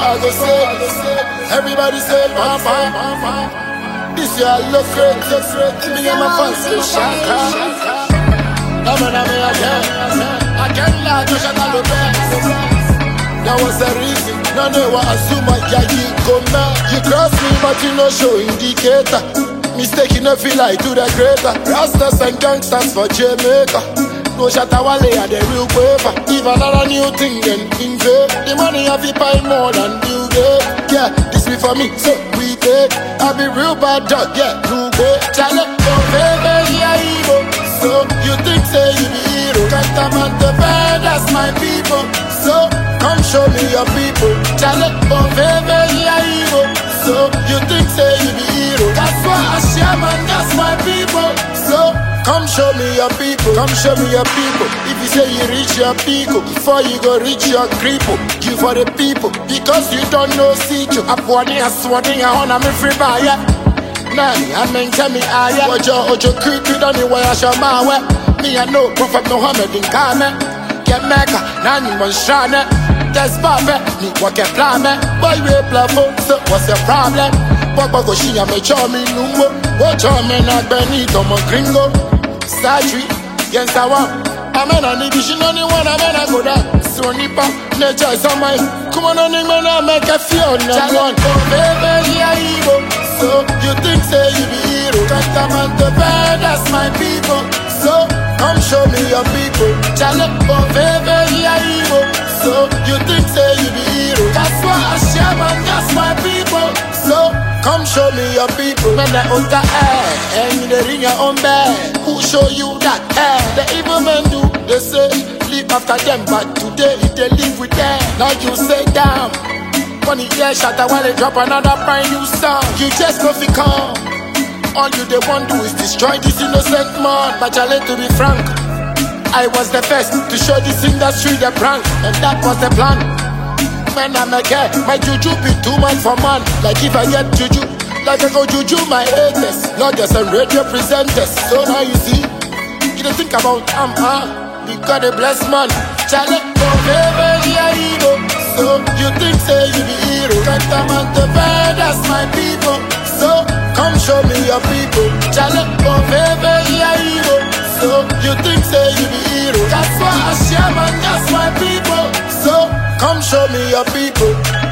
I go say. Everybody say, mama. This year I look great. Me and my fans say, shaka. I can't lie to shut up the best. That was the reason. No, no, I assume I can't come now. You cross me, but you no show indicator. Mistake, you no feel like do the greater. Rastas and gangsters for Jamaica. No Shatawale are the real paper. If another new thing, then invade. The money have to buy more than you get. Yeah, this be for me, so we pay. I be real bad dog, yeah, you pay. Chale, oh baby, yeah, evil. So you think say you be hero? Can't the bad, that's my people. So come show me your people. Chale, oh baby, yeah, evil. So you think say you be hero? That's why I share, man, that's my people. So come show me your people. Come show me your people. If you say you reach your people, before you go reach your cripple, you for the people. Because you don't know see you. I'm warning, I'm swanning, I wanna me free buyer. Nani, I mean tell me aya. Ojo creepy don't know why I show my way. Me I know Prophet Muhammad in Kame. Get mega, nani monstrane. That's Baba, me what get plan me. Boy we play for, so what's the problem? Papa go she me chow me numbo. Watch on me not Benito mo gringo. Surgery, yes I want. I'm an vision only one, I'm an go down. So nipa, nature is on my. Come on, only man, I make a feel. Challenge, oh baby, yeah, evil. So you think say you be hero? Can't the bad, that's my people. So come show me your people. Challenge, oh baby, yeah, evil. So you think say you be hero? That's why I share, man, that's my people. So come show me your people. When they on the air, and they ring your own bell. Who show you that air? The evil men do, they say, live after them. But today, they live with them. Now you say, damn. Funny, yeah, shatter while they drop another brand new song. You just go fi come. All you they want to do is destroy this innocent man. But I like to be frank, I was the first to show this industry the prank. And that was the plan. Man, I'm a guy, my juju be too much for man. Like if I get juju, like I go juju my haters. Lawyers and radio presenters. So now you see, you don't think about because they bless man. Chale, oh baby, yeah, evil. So you think say you be hero? Can't the bad, that's my people. So come show me your people. Chale, oh baby, yeah, evil. So you think say you be hero? That's why I share, man, that's my people. So come show me your people.